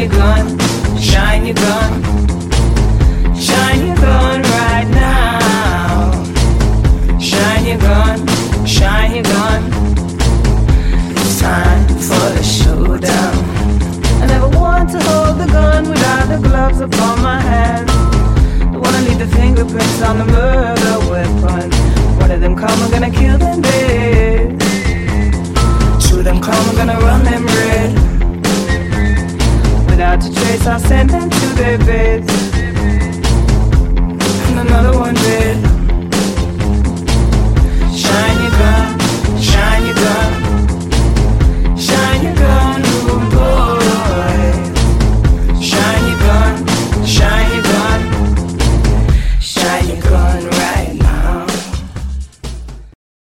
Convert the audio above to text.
your gun, shine your gun, shine your gun right now. Shine your gun, shine your gun. It's time for the showdown. I never want to hold the gun without the gloves upon my hands. Don't wanna leave the fingerprints on the murder weapon. One of them come, I'm gonna kill them dead. Two of them come, I'm gonna run them red. Without a trace, I'll send them to their bed.